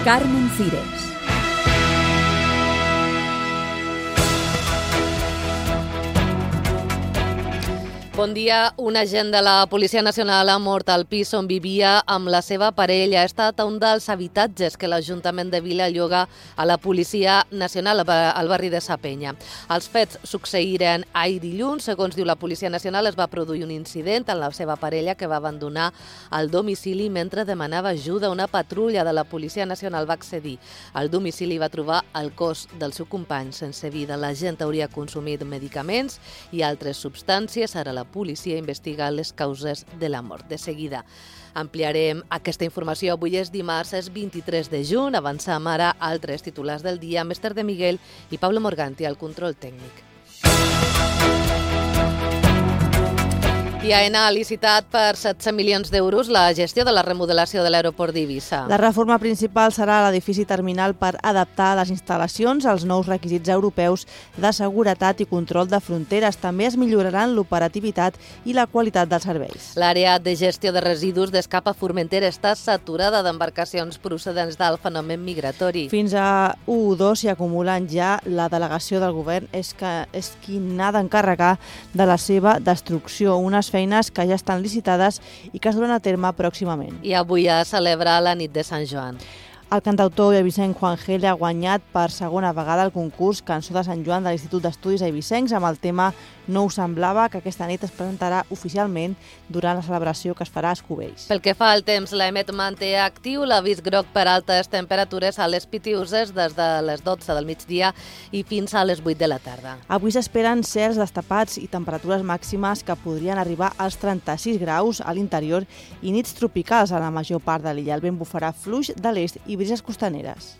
Carmen Cires. Bon dia. Un agent de la Policia Nacional ha mort al pis on vivia amb la seva parella. Ha estat un dels habitatges que l'Ajuntament de Vila lloga a la Policia Nacional al barri de Sa Penya. Els fets succeïren ahir dilluns. Segons diu la Policia Nacional, es va produir un incident amb la seva parella que va abandonar el domicili mentre demanava ajuda. Una patrulla de la Policia Nacional va accedir al domicili i va trobar el cos del seu company sense vida. L'agent hauria consumit medicaments i altres substàncies. Ara la policia investiga les causes de la mort. De seguida ampliarem aquesta informació. Avui és dimarts, és 23 de juny. Avancem ara a altres titulars del dia. Esther de Miguel i Pablo Morganti al control tècnic. I AENA ha licitat per 16 milions d'euros la gestió de la remodelació de l'aeroport d'Eivissa. La reforma principal serà l'edifici terminal per adaptar les instal·lacions als nous requisits europeus de seguretat i control de fronteres. També es milloraran l'operativitat i la qualitat dels serveis. L'àrea de gestió de residus d'Escapa Formentera està saturada d'embarcacions procedents del fenomen migratori. Fins a 1-2 s'hi acumulen ja. La delegació del govern és qui n'ha d'encarregar de la seva destrucció. Unes feines que ja estan licitades i que es duran a terme pròximament. I avui es celebra la nit de Sant Joan. El cantautor eivissenc Juan Gel ha guanyat per segona vegada el concurs Cançó de Sant Joan de l'Institut d'Estudis Eivissencs amb el tema No ho semblava, que aquesta nit es presentarà oficialment durant la celebració que es farà a Escubells. Pel que fa al temps, l'EMET manté actiu l'avís groc per altes temperatures a les Pitiuses des de les 12 del migdia i fins a les 8 de la tarda. Avui s'esperen cels destapats i temperatures màximes que podrien arribar als 36 graus a l'interior i nits tropicals a la major part de l'illa. El vent bufarà fluix de l'est i brises costaneres.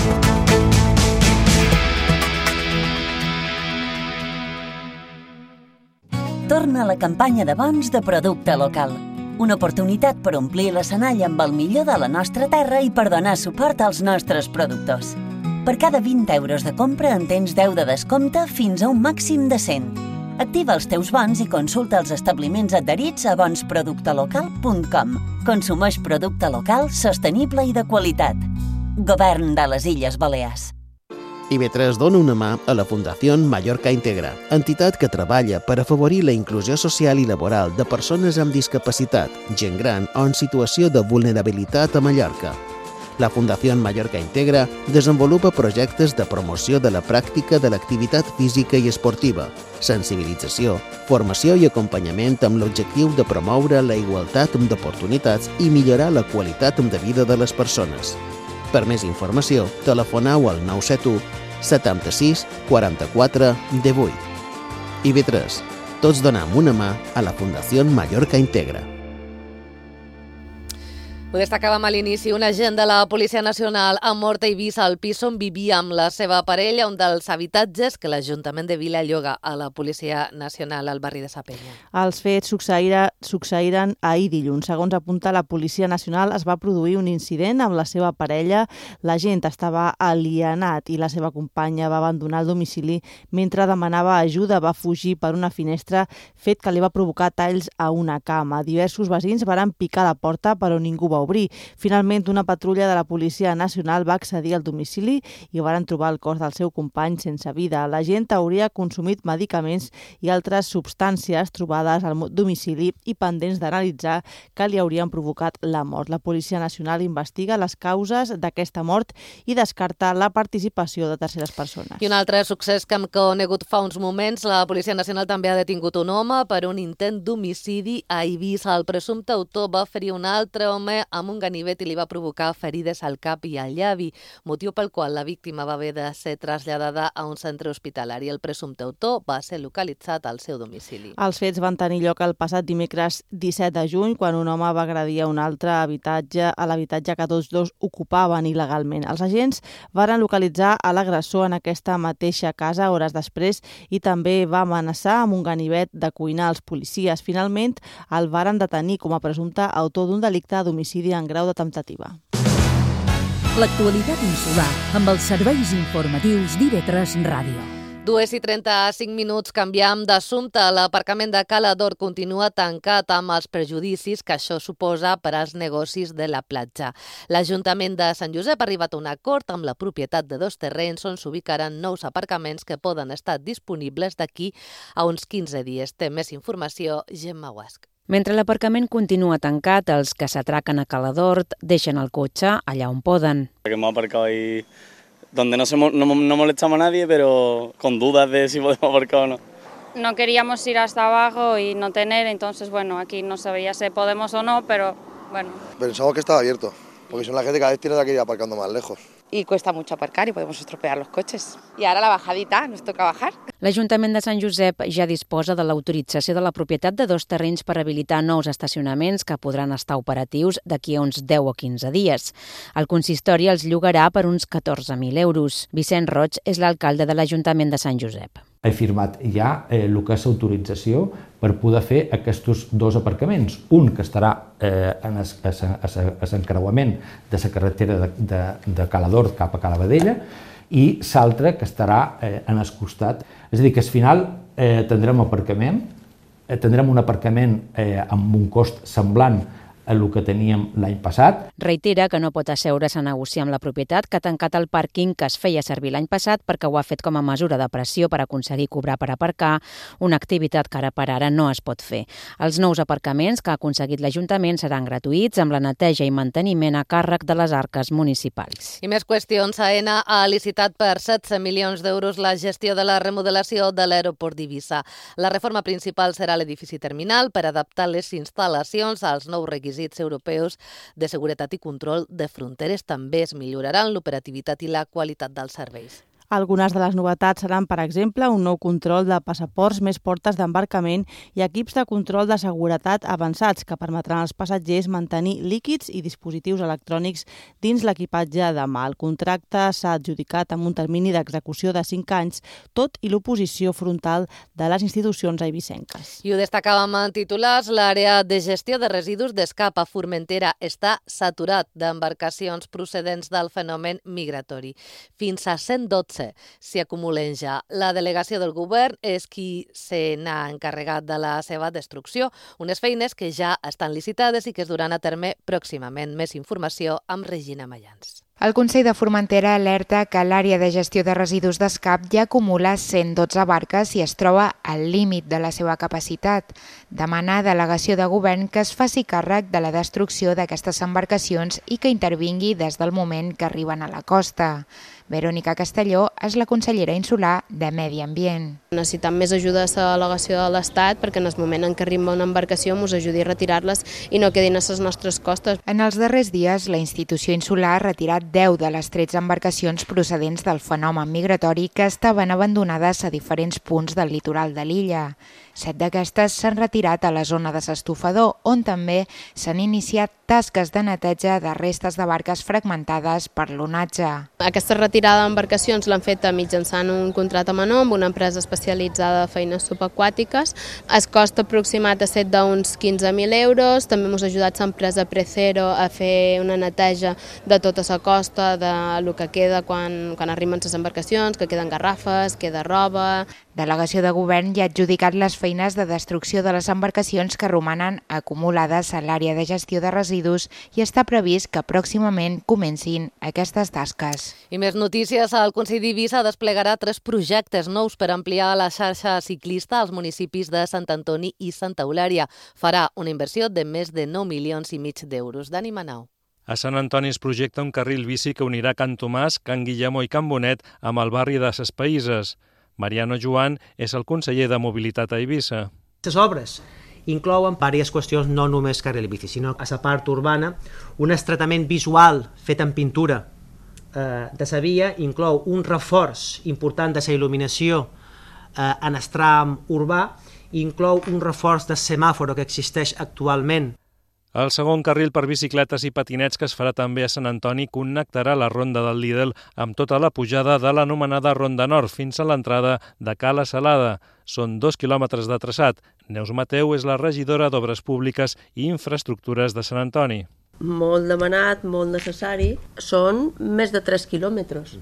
Torna la campanya de bons de producte local. Una oportunitat per omplir l'escenari amb el millor de la nostra terra i per donar suport als nostres productors. Per cada 20 euros de compra en tens 10 de descompte fins a un màxim de 100. Activa els teus bons i consulta els establiments adherits a bonsproductelocal.com. Consumeix producte local, sostenible i de qualitat. Govern de les Illes Balears. IB3 dona una mà a la Fundació Mallorca Integra, entitat que treballa per afavorir la inclusió social i laboral de persones amb discapacitat, gent gran o en situació de vulnerabilitat a Mallorca. La Fundació Mallorca Integra desenvolupa projectes de promoció de la pràctica de l'activitat física i esportiva, sensibilització, formació i acompanyament amb l'objectiu de promoure la igualtat d'oportunitats i millorar la qualitat de vida de les persones. Per més informació, telefoneu al 971 76 44 18. IB3. Tots donem una mà a la Fundació Mallorca Integra. Ho destacàvem a l'inici, un agent de la Policia Nacional ha mort a Eivissa al pis on vivia amb la seva parella, un dels habitatges que l'Ajuntament de Vila lloga a la Policia Nacional al barri de Sa Penya. Els fets succeïren ahir dilluns. Segons apunta la Policia Nacional, es va produir un incident amb la seva parella. L'agent estava alienat i la seva companya va abandonar el domicili mentre demanava ajuda. Va fugir per una finestra, fet que li va provocar talls a una cama. Diversos veïns varen picar la porta, però ningú va obrir. Finalment, una patrulla de la Policia Nacional va accedir al domicili i varen trobar el cos del seu company sense vida. L'agent hauria consumit medicaments i altres substàncies trobades al domicili i pendents d'analitzar que li haurien provocat la mort. La Policia Nacional investiga les causes d'aquesta mort i descarta la participació de terceres persones. I un altre succés que hem conegut fa uns moments, la Policia Nacional també ha detingut un home per un intent d'homicidi a Eivissa. El presumpte autor va ferir un altre home amb un ganivet i li va provocar ferides al cap i al llavi, motiu pel qual la víctima va haver de ser traslladada a un centre hospitalari. El presumpte autor va ser localitzat al seu domicili. Els fets van tenir lloc el passat dimecres 17 de juny, quan un home va agredir a un altre habitatge a l'habitatge que tots dos ocupaven il·legalment. Els agents varen localitzar a l'agressor en aquesta mateixa casa hores després i també va amenaçar amb un ganivet de cuinar als policies. Finalment, el varen detenir com a presumpte autor d'un delicte d'homicidi en grau de temptativa. L'actualitat insular amb els serveis informatius d'IB3 Ràdio. 2:35, canviam d'assumpte. L'aparcament de Cala d'Or continua tancat amb els prejudicis que això suposa per als negocis de la platja. L'Ajuntament de Sant Josep ha arribat a un acord amb la propietat de 2 terrenys on s'ubicaran nous aparcaments que poden estar disponibles d'aquí a uns 15 dies. Té més informació, Gemma Guasc. Mentre l'aparcament continua tancat, els que s'atraquen a Cala d'Or deixen el cotxe allà on poden. Hemos aparcado ahí donde no molestamos a nadie, pero con dudas de si podemos aparcar o no. No queríamos ir hasta abajo y no tener, entonces bueno, aquí no sabía si podemos o no, pero bueno. Pensamos que estaba abierto, porque son la gente que cada vez tiene que ir aparcando más lejos. Y cuesta mucho aparcar y podemos estropear los coches. Y ahora la bajadita, nos toca bajar. L'Ajuntament de Sant Josep ja disposa de l'autorització de la propietat de 2 terrenys per habilitar nous estacionaments que podran estar operatius d'aquí a uns 10 o 15 dies. El consistori els llogarà per uns 14.000 euros. Vicent Roig és l'alcalde de l'Ajuntament de Sant Josep. He firmat ja el que és l'autorització per poder fer aquests 2 aparcaments. Un que estarà a l'encreuament de la carretera de Cala d'Or cap a Cala Vedella i l'altre que estarà en el costat. És a dir, que al final tindrem un aparcament amb un cost semblant a el que teníem l'any passat. Reitera que no pot asseure's a negociar amb la propietat que ha tancat el pàrquing que es feia servir l'any passat perquè ho ha fet com a mesura de pressió per aconseguir cobrar per aparcar, una activitat que ara per ara no es pot fer. Els nous aparcaments que ha aconseguit l'Ajuntament seran gratuïts amb la neteja i manteniment a càrrec de les arques municipals. I més qüestions. AENA ha licitat per 16 milions d'euros la gestió de la remodelació de l'aeroport d'Eivissa. La reforma principal serà l'edifici terminal per adaptar les instal·lacions als nous requisits europeus de seguretat i control de fronteres. També es milloraran l'operativitat i la qualitat dels serveis. Algunes de les novetats seran, per exemple, un nou control de passaports, més portes d'embarcament i equips de control de seguretat avançats que permetran als passatgers mantenir líquids i dispositius electrònics dins l'equipatge de mà. El contracte s'ha adjudicat amb un termini d'execució de 5 anys, tot i l'oposició frontal de les institucions eivissenques. I ho destacàvem en titulars, l'àrea de gestió de residus d'Escap a Formentera està saturat d'embarcacions procedents del fenomen migratori. Fins a 112 s'hi acumulen ja. La delegació del govern és qui se n'ha encarregat de la seva destrucció. Unes feines que ja estan licitades i que es duran a terme pròximament. Més informació amb Regina Mayans. El Consell de Formentera alerta que l'àrea de gestió de residus d'Escap ja acumula 112 barques i es troba al límit de la seva capacitat. Demana a delegació de govern que es faci càrrec de la destrucció d'aquestes embarcacions i que intervingui des del moment que arriben a la costa. Verònica Castelló és la consellera insular de Medi Ambient. Necessitem més ajuda de la delegació de l'Estat perquè en el moment en què arriba una embarcació ens ajudi a retirar-les i no quedin a les nostres costes. En els darrers dies, la institució insular ha retirat 10 de les 13 embarcacions procedents del fenomen migratori que estaven abandonades a diferents punts del litoral de l'illa. 7 d'aquestes s'han retirat a la zona de l'estofador, on també s'han iniciat tasques de neteja de restes de barques fragmentades per l'onatge. Aquesta retirada d'embarcacions l'han fet mitjançant un contracte a menor amb una empresa especialitzada de feines subaquàtiques. El cost aproximat ha estat d'uns 15.000 euros. També hem ajudat l'empresa Precero a fer una neteja de tota la costa, del que queda quan arriben les embarcacions, que queden garrafes, queda roba. Delegació de govern ja ha adjudicat les feines de destrucció de les embarcacions que romanen acumulades a l'àrea de gestió de residus i està previst que pròximament comencin aquestes tasques. I més notícies. El Consell d'Eivissa desplegarà 3 projectes nous per ampliar la xarxa ciclista als municipis de Sant Antoni i Santa Eulària. Farà una inversió de més de 9,5 milions d'euros. Dani Manau. A Sant Antoni es projecta un carril bici que unirà Can Tomàs, Can Guillemó i Can Bonet amb el barri de Ses Païses. Mariano Joan és el conseller de Mobilitat a Eivissa. Les obres inclouen diverses qüestions, no només carril bici, sinó a la part urbana, un estretament visual fet en pintura de la via, inclou un reforç important de la il·luminació en el tram urbà, inclou un reforç del semàforo que existeix actualment. El segon carril per bicicletes i patinets que es farà també a Sant Antoni connectarà la ronda del Lidl amb tota la pujada de l'anomenada Ronda Nord fins a l'entrada de Cala Salada. Són 2 quilòmetres de traçat. Neus Mateu és la regidora d'Obres Públiques i Infraestructures de Sant Antoni. Molt demanat, molt necessari. Són més de 3 quilòmetres.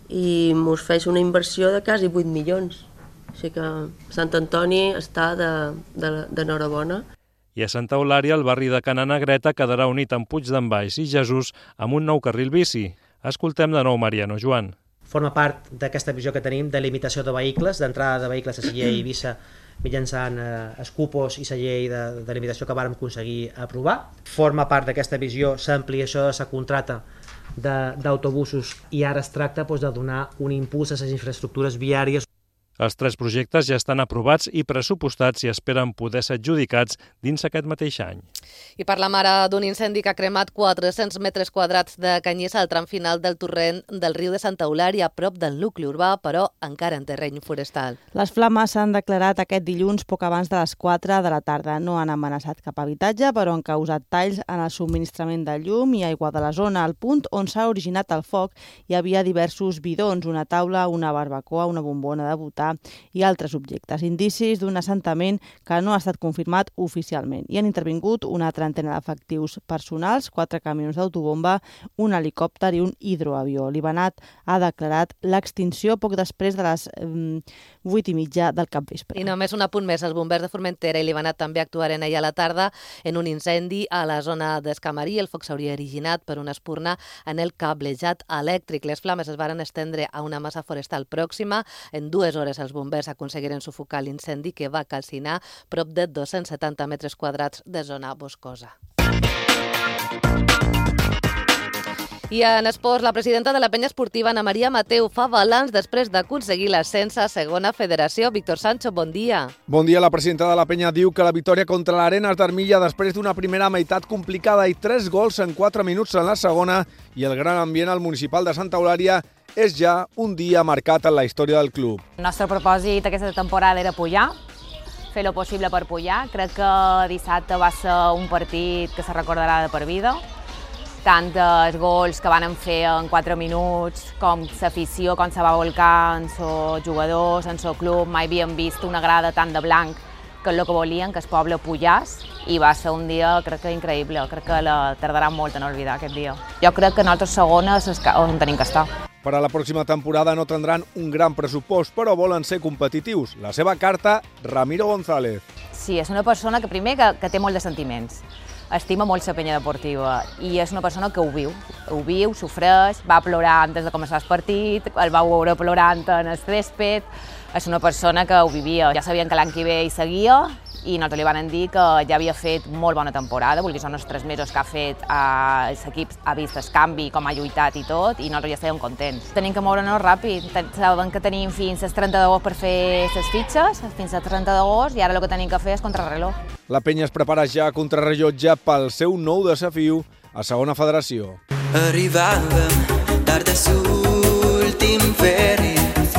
i ens feix una inversió de quasi 8 milions. Així que Sant Antoni està d'enhorabona. I a Santa Eulària, el barri de Ca Negreta quedarà unit amb Puig d'en Baix i Jesús amb un nou carril bici. Escoltem de nou Mariano Joan. Forma part d'aquesta visió que tenim de limitació de vehicles, d'entrada de vehicles a Sallent i Eivissa mitjançant escupos i la llei de limitació que vàrem aconseguir aprovar. Forma part d'aquesta visió l'ampliació de la contracta d'autobusos i ara es tracta de donar un impuls a les infraestructures viàries. Els 3 projectes ja estan aprovats i pressupostats i esperen poder ser adjudicats dins aquest mateix any. I parlem ara d'un incendi que ha cremat 400 metres quadrats de canyissa al tram final del torrent del riu de Santa Eulària, a prop del nucli urbà, però encara en terreny forestal. Les flames s'han declarat aquest dilluns poc abans de les 4 de la tarda. No han amenaçat cap habitatge, però han causat talls en el subministrament de llum i aigua de la zona. Al punt on s'ha originat el foc hi havia diversos bidons, una taula, una barbacoa, una bombona de butà i altres objectes, indicis d'un assentament que no ha estat confirmat oficialment. Hi han intervingut una trentena d'efectius personals, 4 camions d'autobomba, un helicòpter i un hidroavió. L'Ibanat ha declarat l'extinció poc després de les 8:30 del capvespre. I només un apunt més, els bombers de Formentera i l'Ibanat també actuaren ahir a la tarda en un incendi a la zona d'Escamarí. El foc s'hauria originat per una espurna en el cablejat elèctric. Les flames es varen estendre a una massa forestal pròxima. En 2 hores els bombers aconseguiren sufocar l'incendi que va calcinar prop de 270 metres quadrats de zona boscosa. I en esports, la presidenta de la penya esportiva, Ana Maria Mateu, fa balanç després d'aconseguir l'ascens a segona federació. Víctor Sancho, bon dia. Bon dia. La presidenta de la penya diu que la victòria contra l'Arenas d'Armilla després d'una primera meitat complicada i 3 gols en 4 minuts en la segona i el gran ambient al municipal de Santa Eulària és ja un dia marcat en la història del club. El nostre propòsit aquesta temporada era pujar, fer el possible per pujar. Crec que dissabte va ser un partit que se recordarà de per vida. Tant els gols que van fer en 4 minuts, com l'afició, com se va volcar en els jugadors, en el club. Mai havíem vist una grada tan de blanc, que és el que volien, que el poble pujàs, i va ser un dia, crec que increïble. Crec que tardarà molt en oblidar aquest dia. Jo crec que nosaltres segona és on tenim que estar. Per a la pròxima temporada no tindran un gran pressupost, però volen ser competitius. La seva carta, Ramiro González. Sí, és una persona que primer que té molt de sentiments. Estima molt la penya deportiva i és una persona que ho viu, sofreix, va plorar antes de començar el partit, el va veure plorant en el césped. És una persona que ho vivia. Ja sabien que l'any que ve hi seguia i nosaltres li van dir que ja havia fet molt bona temporada, vol dir, són els 3 mesos que ha fet els equips, ha vist el canvi, com ha lluitat i tot, i nosaltres ja estàvem contents. Tenim que moure'ns ràpid, saben que tenim fins al 30 d'agost per fer les fitxes, fins al 30 d'agost, i ara el que tenim que fer és contrarreloj. La penya es prepara ja a contrarrellotge pel seu nou desafiu a segona federació. Arribàvem tard de l'últim ferri,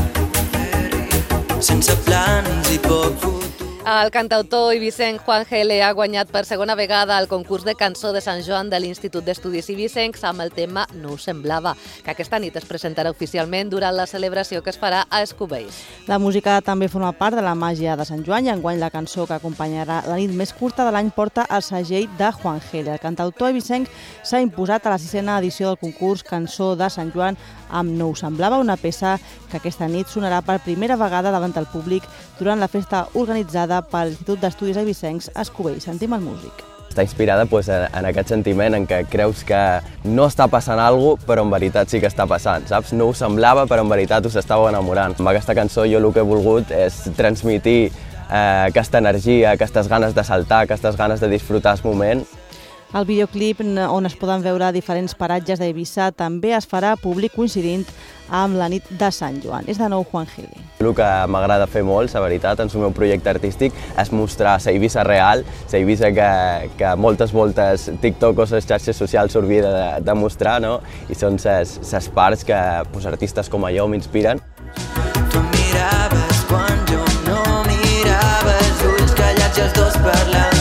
sense plans i poc futur. El cantautor eivissenc Juan Gele ha guanyat per segona vegada el concurs de cançó de Sant Joan de l'Institut d'Estudis Eivissencs amb el tema No ho semblava, que aquesta nit es presentarà oficialment durant la celebració que es farà a Escubells. La música també forma part de la màgia de Sant Joan i enguany la cançó que acompanyarà la nit més curta de l'any porta el segell de Juan Gele. El cantautor eivissenc s'ha imposat a la 6a edició del concurs Cançó de Sant Joan amb No ho semblava, una peça que aquesta nit sonarà per primera vegada davant del públic durant la festa organitzada per l'Institut d'Estudis Eivissencs a Escubells. Sentim el músic. Està inspirada en aquest sentiment en què creus que no està passant alguna cosa, però en veritat sí que està passant, saps? No ho semblava, però en veritat us estàveu enamorant. Amb aquesta cançó jo el que he volgut és transmitir aquesta energia, aquestes ganes de saltar, aquestes ganes de disfrutar el moment. El videoclip, on es poden veure diferents paratges d'Eivissa, també es farà públic coincidint amb la nit de Sant Joan. És de nou Juan Gele. El que m'agrada fer molt, la veritat, en el meu projecte artístic, és mostrar la Eivissa real, la Eivissa que moltes voltes TikTok o les xarxes socials s'oblida de mostrar, no? I són les parts que artistes com jo m'inspiren. Tu miraves quan jo no mirava, els ulls callats i els dos parlant.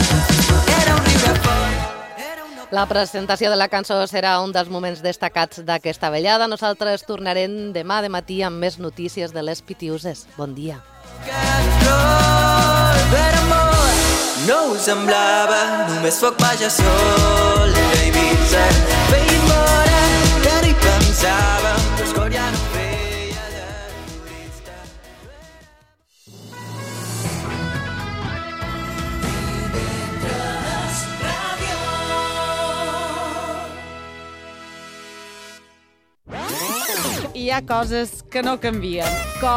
La presentació de la cançó serà un dels moments destacats d'aquesta vellada. Nosaltres tornarem demà de matí amb més notícies de les Pitiuses. Bon dia. No ho semblava, només foc vaja sol, era Eivissa, feia fora, que no hi pensàvem, però el cor ja no feia. hi ha coses que no canvien.